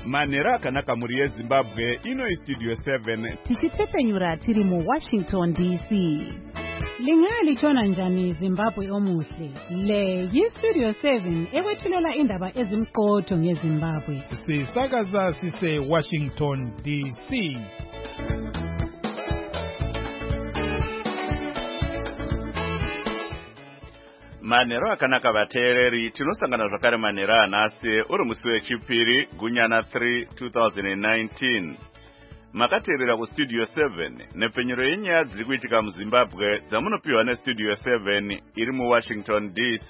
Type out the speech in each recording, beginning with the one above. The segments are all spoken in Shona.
manhero akanaka muri yezimbabwe ino istudio 7 tichitepenyura tiri muWashington DC. Lingalitshona njani Zimbabwe omuhle? Le yistudio 7 ekwethulela indaba ezimqotho ngeZimbabwe. Sisakaza sise Washington DC. manhero akanaka vateereri, tinosangana zvakare manhero anhasi uri musi wechipiri gunyana 3 2019. makateerera kustudio 7 nepfenyuro yenyaya dziri kuitika muzimbabwe dzamunopiwa nestudio 7 iri muWashington DC.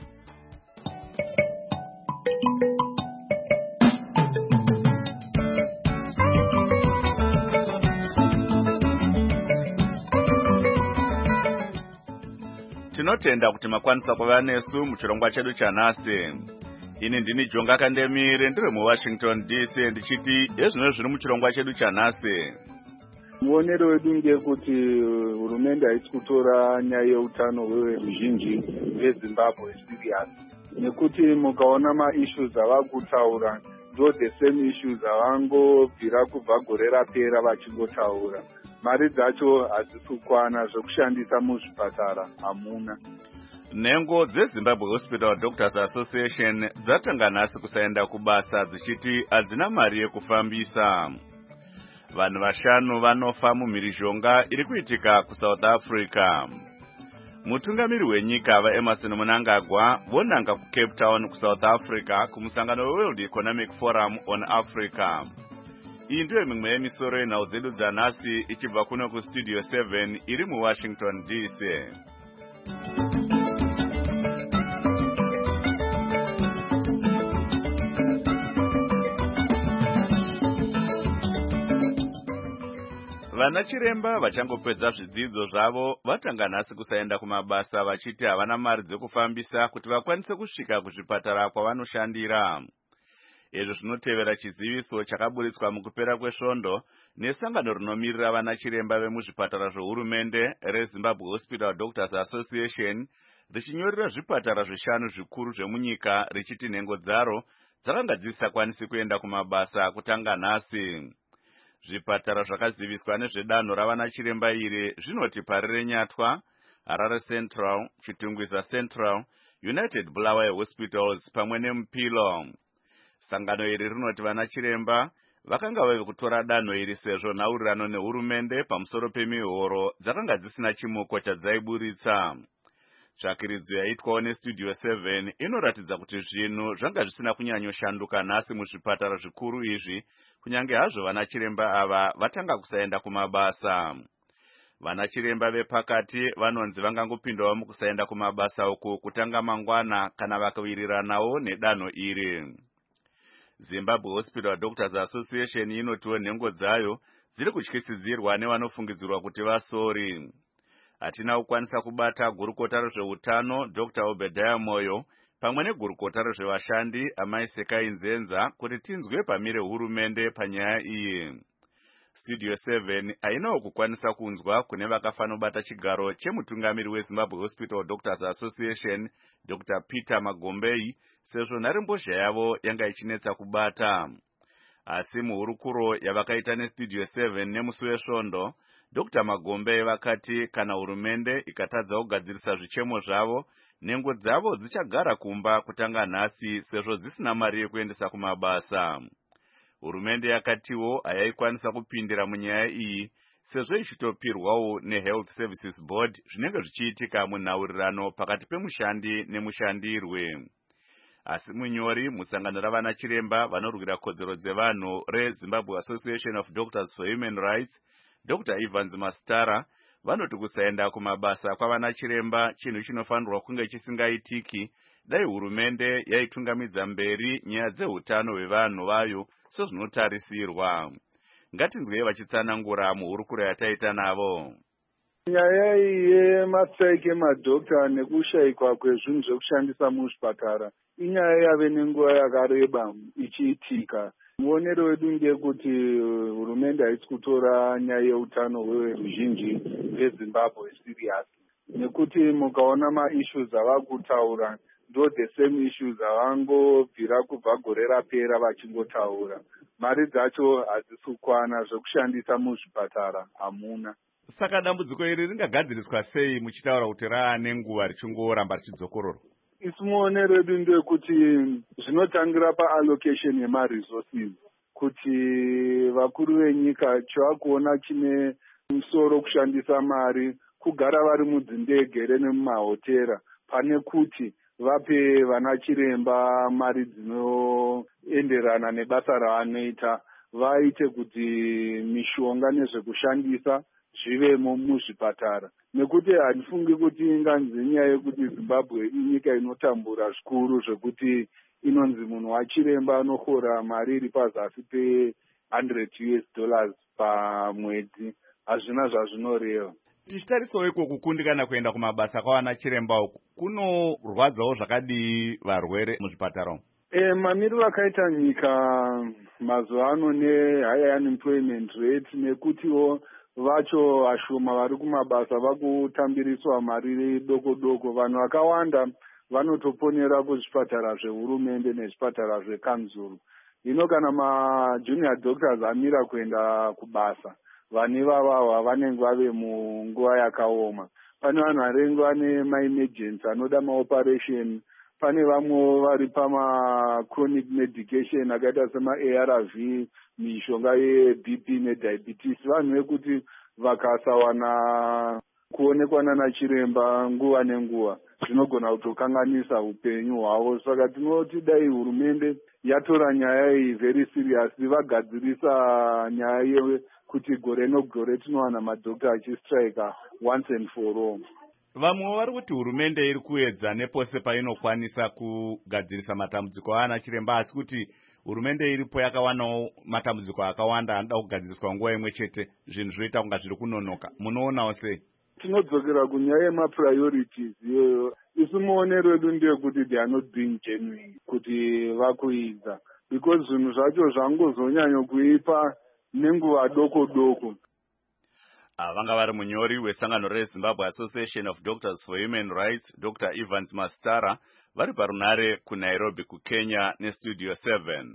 tinotenda kuti makwanisa kuva nesu muchirongwa chedu chanhasi. ini ndini Jonga Kandemire ndiri muWashington DC ndichiti ezvino zviri muchirongwa chedu chanhasi. muonero wedu ngekuti hurumende haisi kutora nyaya yeutano hweruzhinji vezimbabwe serious, nekuti mukaona maissues avakutaura ndo the same issues avangobvira kubva gore rapera vachingotaura. mari dzacho hadzisi kukwana zvekushandisa muzvipatara hamuna. nhengo dzeZimbabwe Hospital Doctors Association dzatanga nhasi kusaenda kubasa dzichiti hadzina mari yekufambisa. vanhu 5 vanofa mumhirizhonga iri kuitika kuSouth Africa. mutungamiri wenyika vaEmmerson Mnangagwa vonanga kuCape Town kuSouth Africa kumusangano weWorld Economic Forum on Africa. iyi ndiyo mimwe yemisoro yenhau dzedu dzanhasi ichibva kuno kustudio 7 iri muWashington DC. vana chiremba vachangopedza zvidzidzo zvavo vatanga nhasi kusaenda kumabasa vachiti havana mari dzekufambisa kuti vakwanise kusvika kuzvipatara kwavanoshandira. izvo zvinotevera chiziviso chakaburitswa mukupera kwesvondo nesangano rinomirira vana chiremba vemuzvipatara zvehurumende reZimbabwe Hospital Doctors Association richinyorera zvipatara 5 zvikuru zvemunyika richiti nhengo dzaro dzakanga dzisisakwanisi kuenda kumabasa kutanga nhasi. zvipatara zvakaziviswa nezvedanho ravana chiremba iri zvinoti Parire Nyatwa, Harare Central, Chitungwiza Central, United Bulawayo Hospitals pamwe neMupilo. sangano iri rinoti vana chiremba vakanga vave kutora danho iri sezvo nhaurirano nehurumende pamusoro pemihoro dzakanga dzisina chimuko chadzaiburitsa. tsvakiridzo yaitwawo nestudio 7 inoratidza kuti zvinhu zvanga zvisina kunyanyoshanduka nhasi muzvipatara zvikuru izvi, kunyange hazvo vana chiremba ava vatanga kusaenda kumabasa. vana chiremba vepakati vanonzi vangangopindawo mukusaenda kumabasa uku kutanga mangwana kana vakawiriranawo nedanho iri. Zimbabwe Hospital Doctors Association inotiwo nhengo dzayo dziri kutyisidzirwa nevanofungidzirwa kuti vasori. hatina kukwanisa kubata gurukota rezveutano Dr. Obadiah Moyo pamwe negurukota rezvevashandi Amai Sekai Nzenza kuti tinzwe pamire hurumende panyaya iyi. Studio 7 hainawo kukwanisa kunzwa kune vakafanobata chigaro chemutungamiri weZimbabwe Hospital Doctors Association Dr. Peter Magombei sezvo nharembozha yavo yanga ichinetsa kubata. asi muhurukuro yavakaita nestudio 7 nemusi wesvondo, Dr. Magombei vakati kana hurumende ikatadza kugadzirisa zvichemo zvavo, nhengo dzavo dzichagara kumba kutanga nhasi sezvo dzisina mari yekuendesa kumabasa. hurumende yakatiwo hayaikwanisa kupindira munyaya iyi sezvo ichitopirwawo neHealth Services Board zvinenge zvichiitika munhaurirano pakati pemushandi nemushandirwe. asi munyori musangano ravana chiremba vanorwira kodzero dzevanhu reZimbabwe Association of Doctors for Human Rights, Dr. Evans Mastara, vanoti kusaenda kumabasa kwavana chiremba chinhu chinofanirwa kunge chisingaitiki dai hurumende yaitungamidza mberi nyaya dzeutano hwevanhu vayo sezvinotarisirwa. ngatinzwei vachitsanangura muhurukuro yataita navo. nyaya yemastrike emadhokta nekushayikwa kwezvinhu zvekushandisa muzvipatara inyaya yave nenguva yakareba ichiitika. muonero wedu ngekuti hurumende haisi kutora nyaya yeutano hweruzhinji veZimbabwe serious, nekuti mukaona maissues avakutaura ndo the same issues avangobvira kubva gore rapera vachingotaura. Mari dzacho hadzisi kukwana, zvekushandisa muzvipatara hamuna. Saka dambudziko iri ringagadziriswa sei muchitaura kuti raane nguva richingoramba richidzokororwa? Isimuone redu ndekuti zvinotangira paallocation yemaresources, kuti vakuru venyika chavakuona chine musoro kushandisa mari kugara vari mudzindege nemumahotera pane kuti vape vana chiremba mari dzinoenderana nebasa ravanoita, vaite kuti mishonga nezvekushandisa zvivemo muzvipatara. Nekuti handifungi kuti inganzi nyaya yekuti Zimbabwe inyika inotambura zvikuru zvekuti inonzi munhu wachiremba anohora mari iri pazasi pe$100 pamwedzi. Hazvina zvazvinoreva. Tichitarisawo iko kundikana kuenda kumabasa kwawana chiremba uku kunorwadzawo zvakadii varwere muzvipatara umu? Mamiriro akaita nyika mazuva ano nehigh unemployment rate, nekutiwo vacho vashoma vari kumabasa vakutambiriswa mari doko doko, vanhu vakawanda vanotoponera kuzvipatara zvehurumende nezvipatara zvekanzuru. Hino kana majunior doctors amira kuenda kubasa, vane vavahwa vanenge vave munguva yakaoma. Pane vanhu vanenge vane maemergency anoda maoperation, pane vamwe vari pama-chronic medication akaita sema-ARV, mishonga ye-BP ne-diabetes. Vanhu vekuti vakasawana kuonekwa nana chiremba nguva nenguva zvinogona kutokanganisa upenyu hwavo. Saka tinoti dai hurumende yatora nyaya iyi very serious, vagadzirisa nyaya yekuti gore negore tinowana madhokta achistrika once and for all. Vamwe vari kuti hurumende iri kuedza nepose painokwanisa kugadzirisa matambudziko aana chiremba, asi kuti hurumende iripo yakawanawo matambudziko akawanda anoda kugadziriswa nguva imwe chete, zvinhu zvoita kunga zviri kunonoka. Munoonawo sei? Tinodzokera kunyaya yemapriorities iyoyo. Isu muonero wedu ndeyekuti they are not being genuine kuti vakuidza, because zvinhu zvacho zvangozonyanya kuipa nenguva doko doko. Vanga vari munyori wesangano reZimbabwe Association of Doctors for Human Rights, Dr. Evans Mastara, vari parunare kuNairobi kuKenya neStudio 7.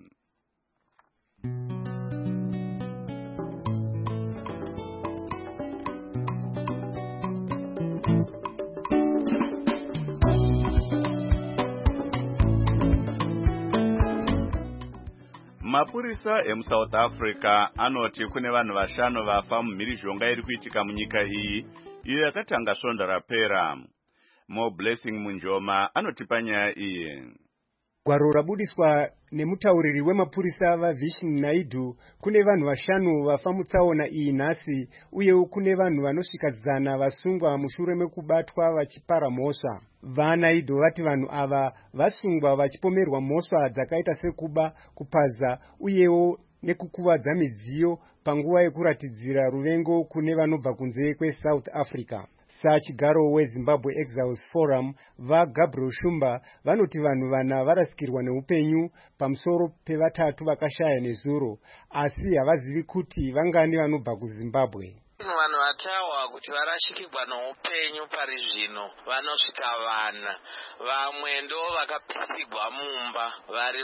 Mapurisa emuSouth Africa anoti kune vanhu vashanu vafa mumhirizhonga iri kuitika munyika iyi iyo yakatanga svonda rapera. Mo Blessing Munjoma anotipa nyaya iyi. Gwaro rabudiswa nemutauriri wemapurisa vaVishnu Naidu, kune vanhu vashanu vafa mutsaona iyi nhasi, uyewo kune vanhu vanosvika 100 vasungwa mushure mekubatwa vachipara mhosva. VaNaidu vati vanhu ava vasungwa vachipomerwa mhosva dzakaita sekuba, kupaza uyewo nekukuvadza midziyo panguva yekuratidzira ruvengo kune vanobva kunze kweSouth Africa. Sachigaro weZimbabwe Exiles Forum vaGabriel Shumba vanoti vanhu vana varasikirwa neupenyu pamusoro pevatatu vakashaya nezuro, asi havazivi kuti vangani vanobva kuZimbabwe. Vanhu vatawa kuti varashikirwa noupenyu pari zvino vanosvika 4. Vamwe ndo vakapisigwa mumba vari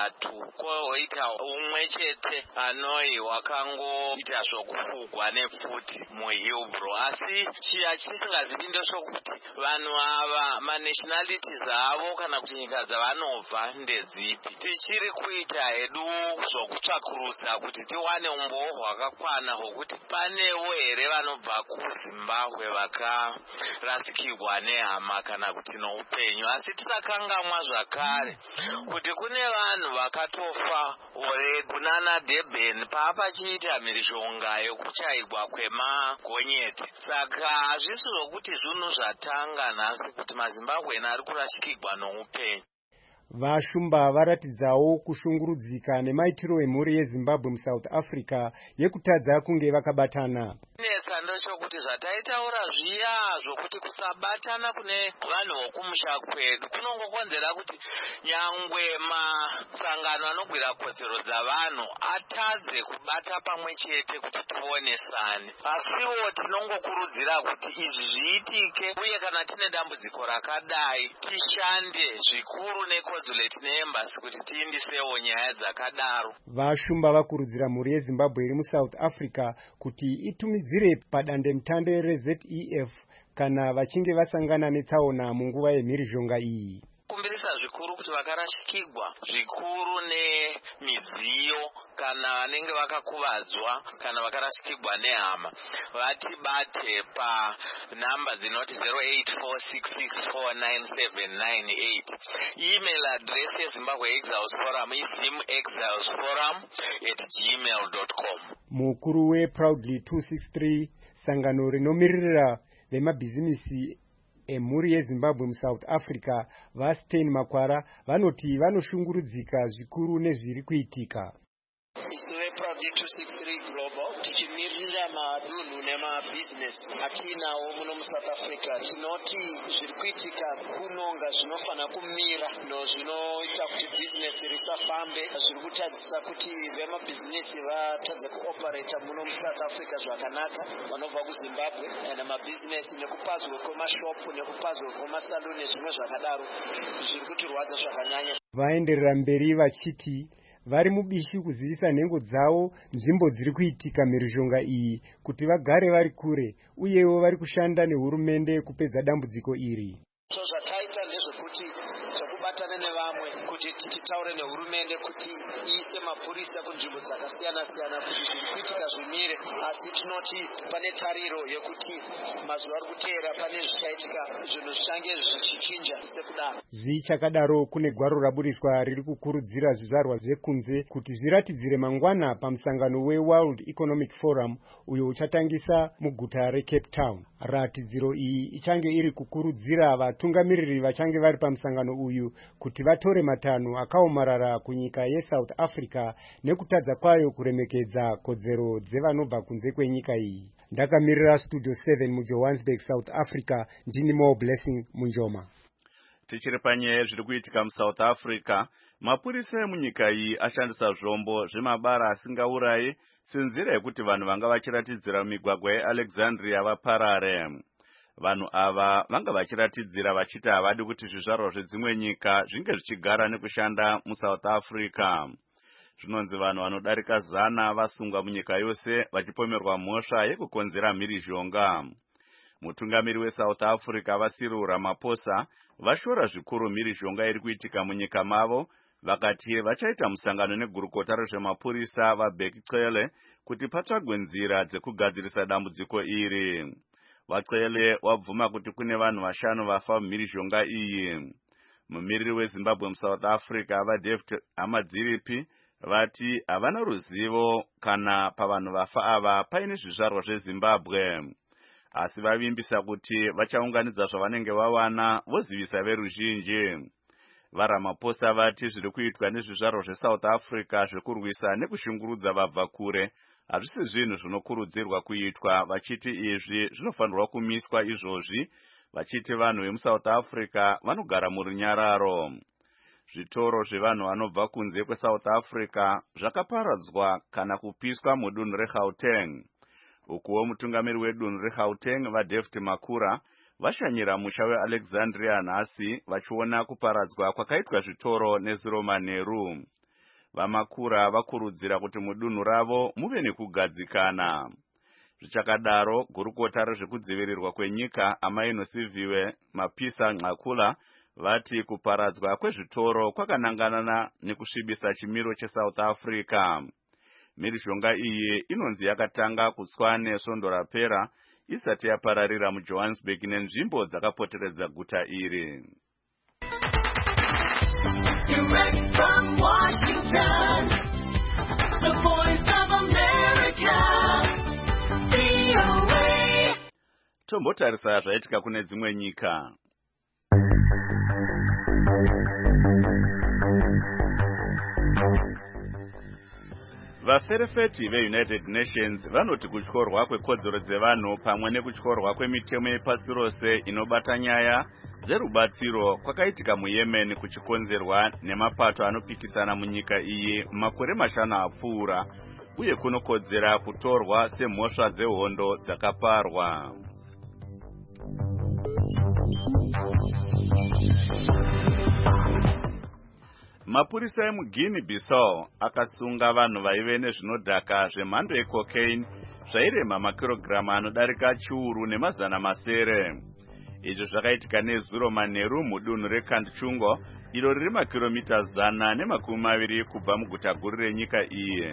3. Kwoita umwe chete anoi wakangoita zvokufugwa nepfuti muHillbrow. Asi chiya chisingazivi ndezvokuti vanhu ava manationalities avo kana kuti nyika dzavanobva ndedzipi. Tichiri kuita hedu zvokutsvakurudza kuti tiwane umboo hwakakwana hwokuti panewo here vanobva kuZimbabwe vakarasikirwa nehama kana kuti noupenyu. Asi tikakangamwa zvakare kuti kune vanhu vakatofa kunana Durban papachiita mhirizhonga yokuchairwa kwemagonyeti. Saka hazvisi zvokuti zvinhu zvatanga nhasi kuti maZimbabwe ari kurashikirwa noupenyu. Vashumba varatidzawo kushungurudzika nemaitiro emhuri yeZimbabwe muSouth Africa yekutadza kunge vakabatana. Nesa chakanaka ndochokuti zvataitaura zviya zvokuti kusabatana kune vanhu vokumusha kwedu kunongokonzera kuti nyangwe masangano anogwira kodzero dzavanhu atadze kubata pamwe chete kuti tionesane. Asiwo tinongokurudzira kuti izvi zviitike, uye kana tine dambudziko rakadai tishande zvikuru neConsulate neEmbassy kuti tiindisewo nyaya dzakadaro. Vashumba vakurudzira mhuri yeZimbabwe iri muSouth Africa kuti itumidzire padandemutande reZEF kana vachinge vasangana netsaona munguva yemhirizhonga iyi. Kumbirisa zvikuru kuti vakarashikirwa zvikuru nemidziyo kana vanenge vakakuvadzwa kana vakarashikirwa nehama vatibate panhamba dzinoti 0846649798. Email address yeZimbabwe Exiles Forum zimexilesforum@gmail.com. Mukuru weProudly 263 sangano rinomiririra vemabhizimisi emhuri yeZimbabwe muSouth Africa vaStein Makwara vanoti vanoshungurudzika zvikuru nezviri kuitika. Isuwe Proudly 263 Global tichimirira madunhu nemabhizinesi atinawo muno muSouth Africa tinoti zviri kuitika kunonga zvinofana kumira zvinoita kuti bhizinesi risafambe, zviri kutadzisa kuti vemabhizinesi vatadze kuoperata muno muSouth Africa zvakanaka vanobva kuZimbabwe, namabhizinesi nekupazwe kwemashopu nekupazwe kwemasaluni nezvimwe zvakadaro zviri kutirwadza zvakanyanya. Vaenderera mberi vachiti vari mubishi kuzivisa nhengo dzavo nzvimbo dziri kuitika mhirizhonga iyi kuti vagare vari kure, uyewo vari kushanda nehurumende kupedza dambudziko iri. So zvataita ndezvekuti tikubatane nevamwe kuti titaure nehurumende kuti iise mapurisa kunzvimbo dzakasiyana siyana kuti zviri kuitika zvimire, asi tinoti pane tariro yekuti mazuva ari kuteera pane zvichaitika zvinhu zvichange zvichichinja sekudaro. Zvichakadaro kune gwaro rabudiswa riri kukurudzira zvizvarwa zvekunze kuti zviratidzire mangwana pamusangano weWorld Economic Forum uyo uchatangisa muguta reCape Town. Ratidziro iyi ichange iri kukurudzira vatungamiriri vachange vari pamusangano uyu kuti vatore matanho akaomarara kunyika yeSouth Africa nekutadza kwayo kuremekedza kodzero dzevanobva kunze kwenyika iyi. Ndakamirira Studio 7 muJohannesburg, South Africa, ndini Mo Blessing Munjoma. Tichiri panyaya zviri kuitika muSouth Africa, mapurisa emunyika iyi ashandisa zvombo zvemabara asingaurayi senzira yekuti vanhu vanga vachiratidzira migwagwa yeAlexandria vaparare. Vanhu ava vanga vachiratidzira vachiti havadi kuti zvizvarwa zvedzimwe nyika zvinge zvichigara nekushanda muSouth Africa. Zvinonzi vanhu vanodarika 100 vasungwa munyika yose vachipomerwa mhosva yekukonzera mhirizhonga. Mutungamiri weSouth Africa vaCyril Ramaphosa vashora zvikuru mhirizhonga iri kuitika munyika mavo, vakati vachaita musangano negurukota rezvemapurisa vaBheki Cele kuti patsvagwe nzira dzekugadzirisa dambudziko iri. VaCele wabvuma kuti kune vanhu 5 vafa mumhirizhonga iyi. Mumiriri weZimbabwe muSouth Africa vaDavid Amadziripi vati havana ruzivo kana pavanhu vafa ava paine zvizvarwa zveZimbabwe, asi vavimbisa kuti vachaunganidza zvavanenge vawana vozivisa veruzhinji. VaRamaphosa vati zviri kuitwa nezvizvarwa zveSouth Africa zvekurwisa nekushungurudza vabva kure hazvisi zvinhu zvinokurudzirwa kuitwa, vachiti izvi zvinofanirwa kumiswa izvozvi, vachiti vanhu vemuSouth Africa vanogara murunyararo. Zvitoro zvevanhu vanobva kunze kweSouth Africa zvakaparadzwa kana kupiswa mudunhu reGauteng. Ukuwo mutungamiri wedunhu reGauteng vaDavid Makura vashanyira musha weAlexandria nhasi vachiona kuparadzwa kwakaitwa zvitoro nezuro manheru. VaMakura vakurudzira kuti mudunhu ravo muve nekugadzikana. Zvichakadaro, gurukota rezvekudzivirirwa kwenyika Amai Nosiviwe Mapisa Nxakula vati kuparadzwa kwezvitoro kwakanangana nekusvibisa chimiro cheSouth Africa. Mhirizhonga iyi inonzi yakatanga kutswane svondo rapera isati yapararira muJohannesburg nenzvimbo dzakapoteredza guta iri. Direct from Washington, the Voice of America, VOA. Tombotarisa zvaitika kune dzimwe nyika. Vaferefeti veUnited Nations vanoti kutyorwa kwekodzero dzevanhu pamwe nekutyorwa kwemitemo yepasi rose inobata nyaya dzerubatsiro kwakaitika muYemen kuchikonzerwa nemapato anopikisana munyika iyi makore 5 apfuura uye kunokodzera kutorwa semhosva dzehondo dzakaparwa. Mapurisa emuGuinea Bissau akasunga vanhu vaive nezvinodhaka zvemhando yecocaine zvairema makirogiramu anodarika chiuru nemazana masere. Izvo zvakaitika nezuro manheru mudunhu reKantchungo iro riri makiromita 120 kubva muguta guru renyika iyi.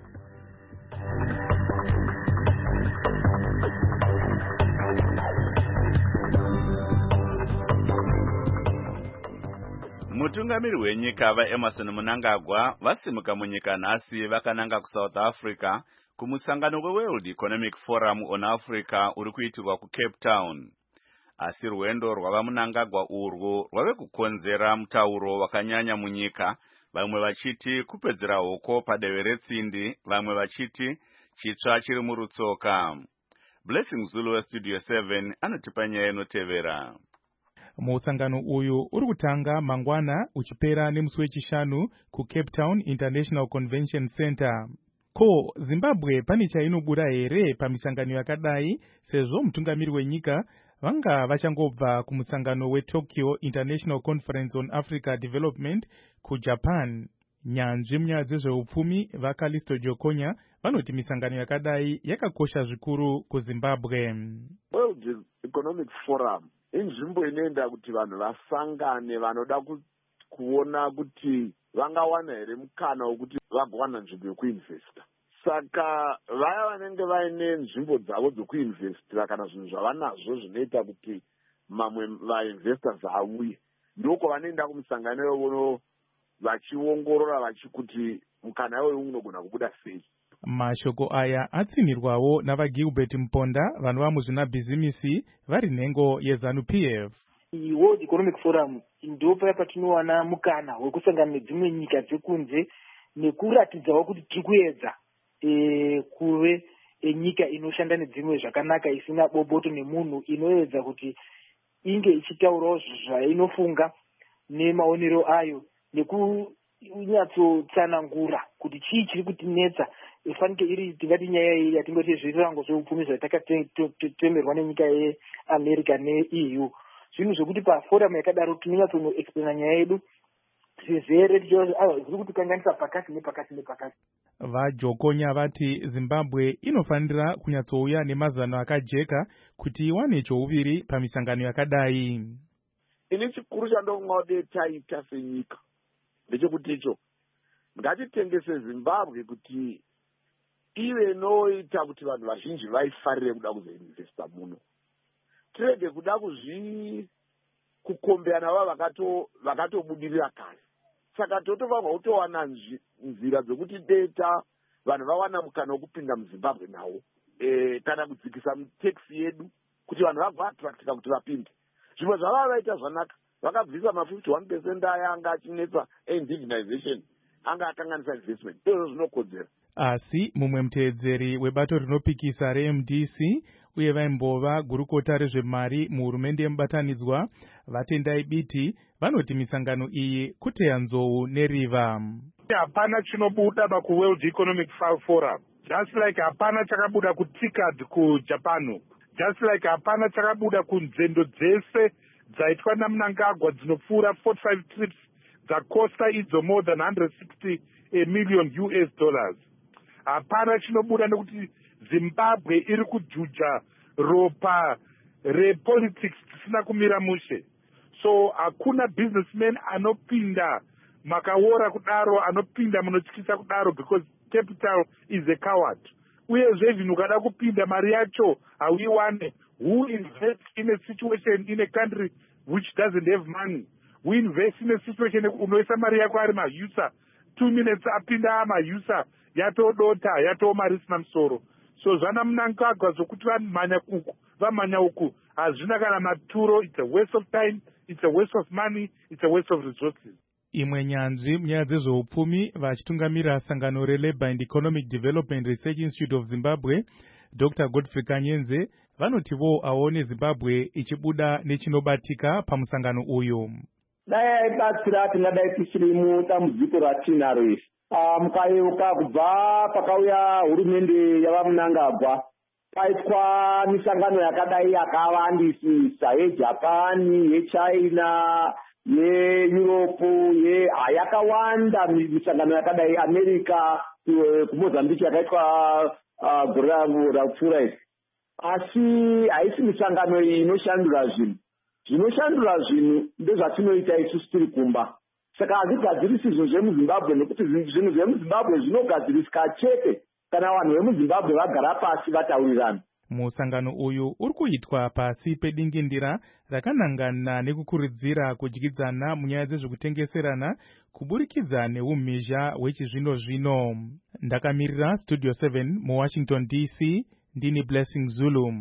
Mutungamiri wenyika vaEmerson Mnangagwa vasimuka munyika nhasi vakananga kuSouth Africa kumusangano weWorld Economic Forum on Africa uri kuitirwa kuCape Town. Asi rwendo rwavaMnangagwa urwu rwave kukonzera mutauro wakanyanya munyika, vamwe vachiti kupedzera hoko padehwe retsindi, vamwe vachiti chitsva chiri murutsoka. Blessing Zulu weStudio 7 anotipa nyaya inotevera. Musangano uyu uri kutanga mangwana uchipera nemusi wechishanu kuCape Town International Convention Center. Ko Zimbabwe pane chainobuda here pamisangano yakadai, sezvo mutungamiri wenyika vanga vachangobva kumusangano weTokyo International Conference on Africa Development kuJapan. Nyanzvi munyaya dzezveupfumi vaKalisto Jokonya vanoti misangano yakadai yakakosha zvikuru kuZimbabwe. World Economic Forum inzvimbo inoenda kuti vanhu vasangane vanoda kuona kuti vangawana here mukana wekuti vagowana nzvimbo yekuinvesta. Saka vaya vanenge vaine nzvimbo dzavo dzokuinvestira kana zvinhu zvavanazvo zvinoita kuti mamwe vainvestors auye, ndoko vanoenda kumusangano iwoyo vachiongorora vachikuti mukana iwoyo unogona kubuda sei. Mashoko aya atsinirwawo navaGilbert Mponda vanova muzvinabhizimisi vari nhengo yeZANU-PF. World Economic Forum ndopa patinowana mukana wekusangana nedzimwe nyika dzekunze nekuratidzawo kuti tiri kuedza kuve nyika inoshanda nedzimwe zvakanaka, isina boboto nemunhu, inoedza kuti inge ichitaurawo zvainofunga nemaonero ayo nekunyatsotsanangura kuti chii chiri kutinetsa. Ifanike iri tingati nyaya iyi yatingoti zvirango zveupfumi zvatakatemerwa nenyika yeAmerica neEU. Zvinhu zvokuti paforamu yakadaro tinonyatsonoexplaina nyaya yedu zvizere zviri kutikanganisa pakati nepakati nepakati. VaJokonya vati Zimbabwe inofanira kunyatsouya nemazano akajeka kuti iwane chouviri pamisangano yakadai. Ini chikuru chandongode taita senyika ndechekuti icho ngatitengese Zimbabwe kuti ive noita kuti vanhu vazhinji vaifarire kuda kuzoinvesta muno. Tirege kuda kukombeana vavo vakatobudirira kare. Saka totofanirwa kutowana nzira dzokuti deta vanhu vawana mukana wekupinda muZimbabwe nawo, kana kudzikisa mitaxi yedu kuti vanhu vabva attractika kuti vapinde. Zvimwe zvavava vaita zvanaka, vakabvisa ma51% aya anga achinetsa indigenization, anga akanganisa investment. Izvo zvinokodzera. Asi mumwe muteedzeri webato rinopikisa reMDC uye vaimbova gurukota rezvemari muhurumende yemubatanidzwa Vatendai Biti vanoti misangano iyi kuteya nzou neriva. Hapana chinobuda pakuWorld Economic Forum, just like hapana chakabuda kuTICAD kuJapan, just like hapana chakabuda kunzendo dzese dzaitwa naMnangagwa dzinopfuura 45 trips dzakosta idzo more than $160 million. Hapana chinobuda nekuti Zimbabwe iri kujuja ropa repolitics tisina kumira mushe. So hakuna businessman anopinda makaora kudaro, anopinda munotyisa kudaro, because capital is a coward. Uyezve even ukada kupinda mari yacho hauiwane. Who invests in a situation in a country which doesn't have money? We invest in a situation unoisa mari yako ari mahusa, 2 minutes apinda amahusa yatodota yatomari isina musoro. So zvana Mnangagwa zvokuti vamhanya uku hazvina kana maturo. It's a waste of time, it's a waste of money, it's a waste of resources. imwe nyanzvi munyaya dzezveupfumi vachitungamira sangano reLabour and Economic Development Research Institute of Zimbabwe, Dr. Godfrey Kanyenze, vanotivo aone Zimbabwe ichibuda nechinobatika pamusangano uyu. Dai aibatsira tingadai tichiri mudambudziko ratinaro iri. Mukayeuka kubva pakauya hurumende yavaMnangagwa, paitwa misangano yakadai yakawandisisa yeJapani, yeChina, yeEurope, yakawanda misangano yakadai America, kuMozambique yakaitwa gore rapfuura iri. Asi haisi misangano iyi inoshandura zvinhu. Zvinoshandura zvinhu ndezvatinoita isusu tiri kumba. Saka hazvigadzirisi izvo zvemuZimbabwe, nekuti zvinhu zvemuZimbabwe zvinogadzirisika chete kana vanhu vemuZimbabwe vagara pasi vataurirana. Musangano uyu uri kuitwa pasi pedingindira rakanangana nekukurudzira kudyidzana munyaya dzezvekutengeserana kuburikidza neumhizha hwechizvino-zvino. Ndakamirira Studio 7 muWashington DC, ndini Blessing Zulu.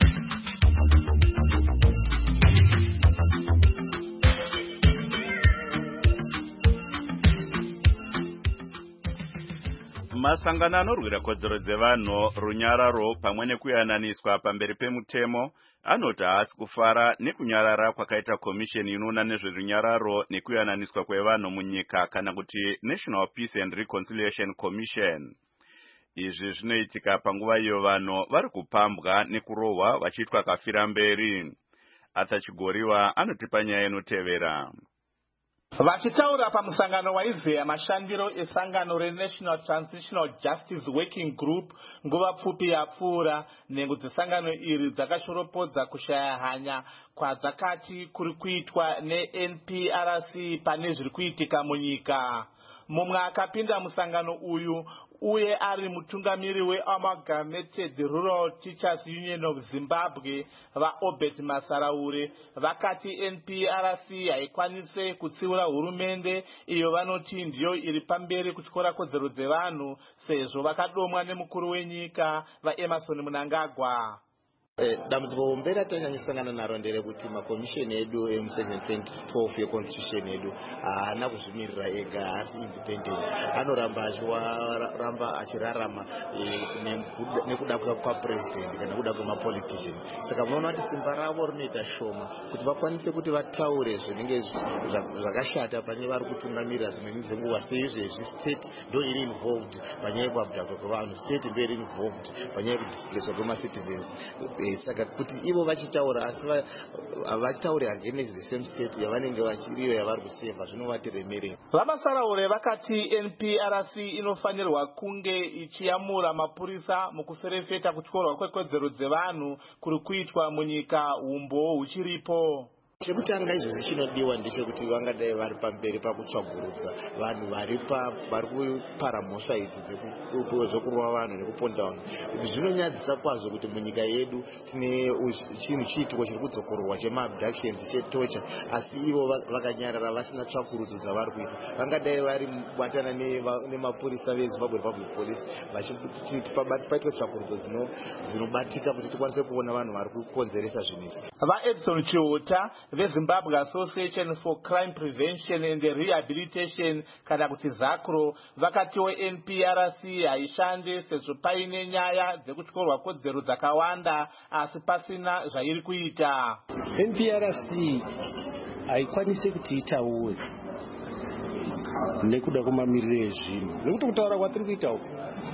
Masangano anorwira kodzero dzevanhu runyararo pamwe nekuyananiswa pamberi pemutemo anoti haasi kufara nekunyarara kwakaita komisheni inoona nezverunyararo nekuyananiswa kwevanhu munyika kana kuti National Peace and Reconciliation Commission. Izvi zvinoitika panguva iyo vanhu vari kupambwa nekurohwa vachiitwa kafira mberi. Atachigoriwa anotipa nyaya inotevera. Vachitaura pamusangano waizeya mashandiro esangano reNational Transitional Justice Working Group nguva pfupi yapfuura, nhengo dzesangano iri dzakashoropodza kushaya hanya kwadzakati kuri kuitwa neNPRC pane zviri kuitika munyika. Mumwe akapinda musangano uyu uye ari mutungamiri weAmalgamated Rural Teachers Union of Zimbabwe, vaObert Masaraure, vakati NPRC haikwanise kutsiura hurumende iyo vanoti ndiyo iri pamberi kutyora kodzero dzevanhu sezvo vakadomwa nemukuru wenyika vaEmmerson Mnangagwa. Dambudziko hombe ratanyanyisangana naro nderekuti makomisheni edu emusection 2012 yeconstitution yedu haana kuzvimirira ega, haasi independent, anoramba achirarama nekuda kwapresident kana kuda kwemapolitician. Saka munoona kuti simba ravo rinoita shoma kuti vakwanise kuti vataure zvinenge zvakashata pane vari kutungamirira dzimweni dzenguva, seizvezvi state ndo iri involved panyaya yekubvadhwa kwevanhu, state ndo iri involved panyaya yekudisplacedwa kwemacitizens. Saka kuti ivo vachitaura asi vachitaure against the same state yavanenge vachiriyo yavari kuseva zvinovatiremere. Vamasaraure vakati NPRC inofanirwa kunge ichiyamura mapurisa mukuserefeta kutyorwa kwekodzero dzevanhu kuri kuitwa munyika umbo huchiripo. Chekutanga izvozvi chinodiwa ndechekuti vangadai vari pamberi pakutsvagurudza vanhu vari kupara mhosva idzi dzekurova vanhu nekuponda vanhu. Zvinonyadzisa kwazvo kuti munyika yedu tine chinhu chiitiko chiri kudzokororwa chemaabductions, chetorture, asi ivo vakanyarara vasina tsvakurudzo dzavari kuita. Vangadai vari kubatana nemapurisa veZimbabwe Republic Police vachiti paitwe tsvakurudzo dzinobatika kuti tikwanise kuona vanhu vari kukonzeresa zvinhu izvi. VaEdson Chiota veZimbabwe Association for Crime Prevention and Rehabilitation kana kuti ZACRO vakatiwo NPRC haishande sezvo paine nyaya dzekutyorwa kodzero dzakawanda asi pasina zvairi kuita. NPRC haikwanise kuti itaure nekuda kwemamiriro ezvinhu, nekuti kutaura kwatiri kuita uku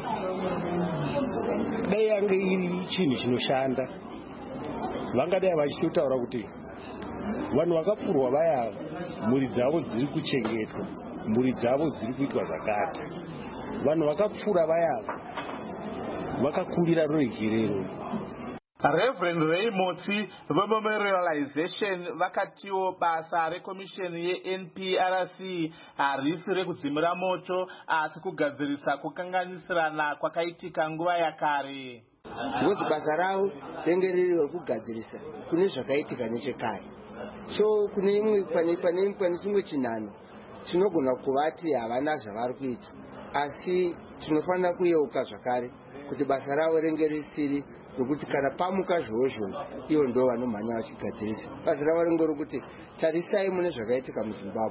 dai yange iri chinhu chinoshanda vangadai vachitotaura kuti vanhu vakapfurwa vaya mhuri dzavo dziri kuchengetwa, mhuri dzavo dziri kuitwa zvakati, vanhu vakapfura vaya vakakumbira ruregerero. Reverend Ray Motsi veMemorialization vakatiwo basa rekomisheni yeNPRC harisi rekudzimira moto asi kugadzirisa kukanganisirana kwakaitika nguva yakare. Ngozi basa ravo renge riri rekugadzirisa kune zvakaitika nechekare. So kune imwe pane chimwe chinhano tinogona kuvati havana zvavari kuita, asi tinofanira kuyeuka zvakare kuti basa ravo renge risiri rokuti kana pamuka zhozho ivo ndo vanomhanya vachigadzirisa. Basa ravo ringo rokuti tarisai mune zvakaitika muZimbabwe.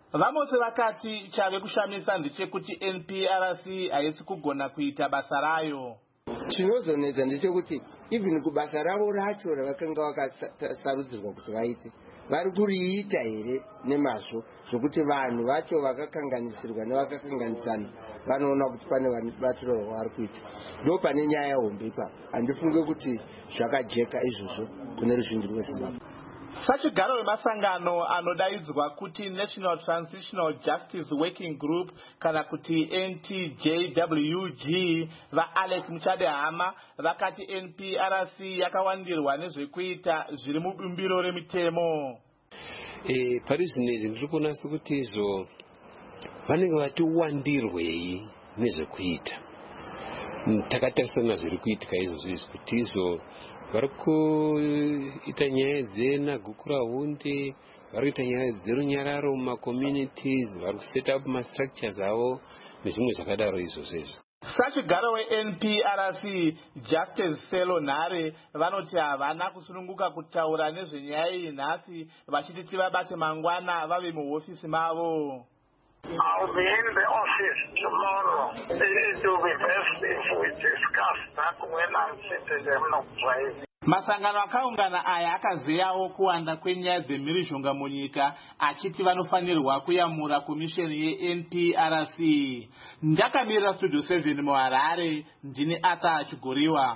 Vamose vakati chave kushamisa ndechekuti NPRC haisi kugona kuita basa rayo. Chinozonetsa ndechekuti even kubasa ravo racho ravakanga vakasarudzirwa kuti vaite vari kuriita here nemazvo zvokuti vanhu vacho vakakanganisirwa nevakakanganisana vanoona kuti pane batiro ravari kuita. Ndo pane nyaya hombe ipapo. Handifunge kuti zvakajeka izvozvo kune ruzhinji rweZimbabwe. Sachigaro wemasangano anodaidzwa kuti National Transitional Justice Working Group kana kuti NTJWG vaAlex Muchadehama vakati NPRC yakawandirwa nezvekuita zviri mubumbiro remitemo. Pari zvinezvi ndiri kuona sekuti izvo vanenge vatiwandirwei nezvekuita. Takatarisana zviri kuitika izvozvo kuti izvo vari kuita nyaya dzenagukura hunde, vari kuita nyaya dzerunyararo mumakommunities, vari kuset up mastructures avo nezvimwe zvakadaro izvozvo. Sachigaro weNPRC Justice Selo Nhare vanoti havana kusununguka kutaura nezvenyaya iyi nhasi, vachiti tivabate mangwana vave muhofisi mavo. I'll be in the office tomorrow. It will be best if we discuss that when I'm sitting there not playing. Masangano akaungana aya akazeyawo kuwanda kwenyaya dzemhirizhonga munyika, achiti vanofanirwa kuyamura komisheni yeNPRC. Ndakamirira Studio 7 muHarare, ndini Arthur Chigoriwa.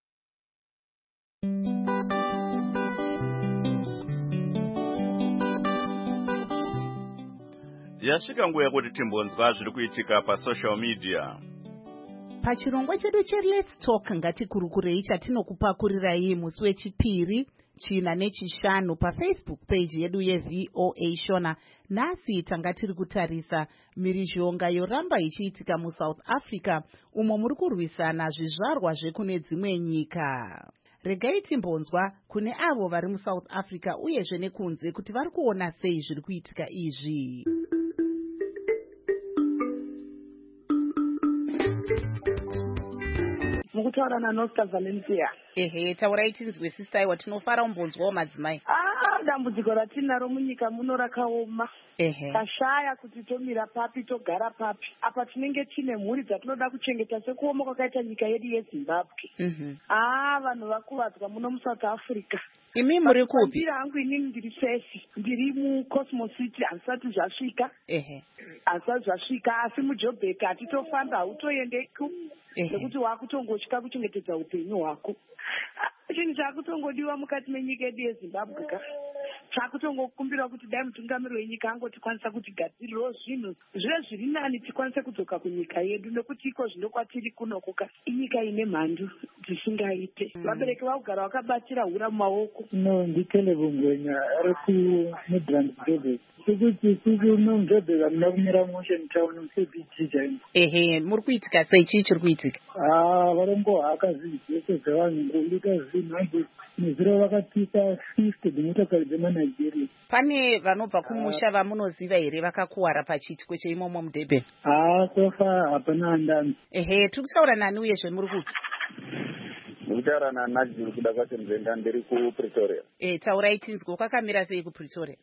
Yasvika nguva yekuti timbonzwa zviri kuitika pasocial media. Pachirongwa chedu cheLet's Talk ngatikurukurei chatinokupakurirai musi wechipiri, china nechishanu paFacebook page yedu yeVOA Shona. Nhasi tanga tiri kutarisa mhirizhonga yoramba ichiitika muSouth Africa umo muri kurwisana zvizvarwa zvekune dzimwe nyika. Regai timbonzwa kune avo vari muSouth Africa uyezve nekunze kuti vari kuona sei zviri kuitika izvi. Mukutaura naNoscar Valencia. Taurai tinzwisisai watinofara umbonzwawo madzimai. Dambudziko ratinaro munyika muno rakaoma. Tashaya kuti tomira papi togara papi. Apa tinenge tine mhuri dzatinoda kuchengeta sekuoma kwakaita nyika yedu yeZimbabwe. Vanhu vakuvadzwa muno muSouth Africa. Imi muri kupi? Ndiri hangu inini ndiri Sesi, ndiri muCosmos City, hazvisati zvasvika. Hazvisati zvasvika, asi muJoburg hatitofamba, hautoendeki nekuti wakutongotya kuchengetedza upenyu hwako. Chinhu chakutongodiwa mukati menyika yedu yeZimbabwe ka chakutongokumbira kuti dai mutungamiriri wenyika angotikwanisa kutigadzirirawo zvinhu zvive zviri nani tikwanise kudzoka kunyika yedu, nekuti iko zvino kwatiri kunokuka inyika ine mhandu dzisingaite. Vabereki vakugara vakabatira hura mumaoko. Ndikele Ngwenya ari kuMidrand Joburg. Sekuti kuno Joburg amuna kumira Motion Town CBT chaimo. Muri kuitika sei? Chii chiri kuitika? Varongohaka zvinhu zvese zvavanhu ngokuita zvinhu hanzi nezuro vakatipa 50 dzimotokari dzemaNigeria. Pane vanobva kumusha vamunoziva here vakakuwara pachiitiko cheimomo muDurban? Sofa hapana andani. Tiri kutaura nani uyezve muri kupi? Ndikutaura naNajiri kuda kwacho Mvenga, ndiri kuPretoria. Taurai tinzwe, kwakamira sei kuPretoria?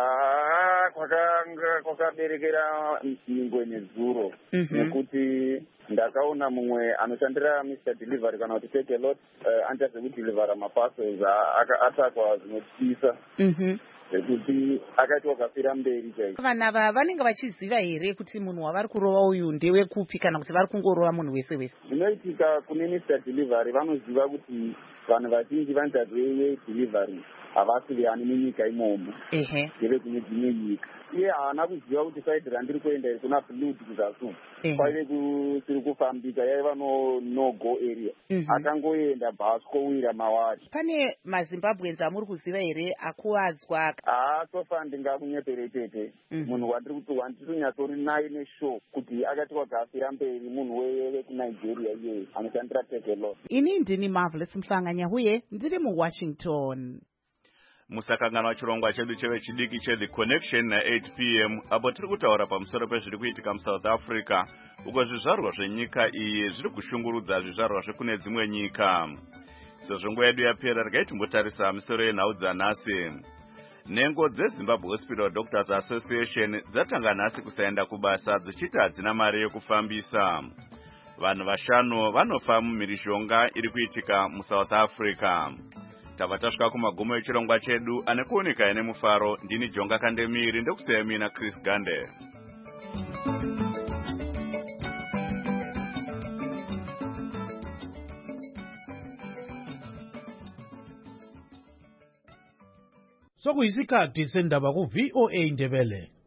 Kwakaberekera nyingwe nezuro, nekuti ndakaona mumwe anoshandira Mr. Delivery kana kuti Take a Lot anchaze kudelivera maparcels atakwa zvinotyisa zvekuti akaita wakafira mberi chaiko. Vana ava vanenge vachiziva here kuti munhu wavari kurova uyu ndewekupi kana kuti vari kungorova munhu wese wese? Zvinoitika kune Mr. Delivery vanoziva kuti vanhu vazhinji vanoita delivery havasi vani munyika imomo, ndeve kune dzimwe nyika. Iye haana kuziva kuti saidi randiri kuenda kuna Blood kuZaSumu kwaive kusiri kufambika, yaiva no-go area. Akangoenda bhaskowira mawari. Pane maZimbabwenzi amuri kuziva here akuwadzwa? Sofa ndingakunyeperetete munhu wandiri kuti wanditonyatsouri naye neshow kuti akati wakafira mberi munhu wekuNigeria iye anoshandira Take a Lot. Ini ndini Marvelous Mhlanganya huye ndiri muWashington. Musakangana wachirongwa chedu chevechidiki cheThe Connection na8 p.m. apo tiri kutaura pamusoro pezviri kuitika muSouth Africa uko zvizvarwa zvenyika iyi zviri kushungurudza zvizvarwa zvekune dzimwe nyika. Sezvo nguva yedu yapera regai timbotarisa misoro yenhau dzanhasi. Nhengo dzeZimbabwe Hospital Doctors Association dzatanga nhasi kusaenda kubasa dzichiti hadzina mari yekufambisa. Vanhu vashanu vanofa mumhirizhonga iri kuitika muSouth Africa. Tava tasvika kumagumo echirongwa chedu ane kuoneka nemufaro. Ndini Jonga Kandemiri ndekusiya mina Chris Gande. Sokuyisikhathi sendaba ku VOA Ndebele.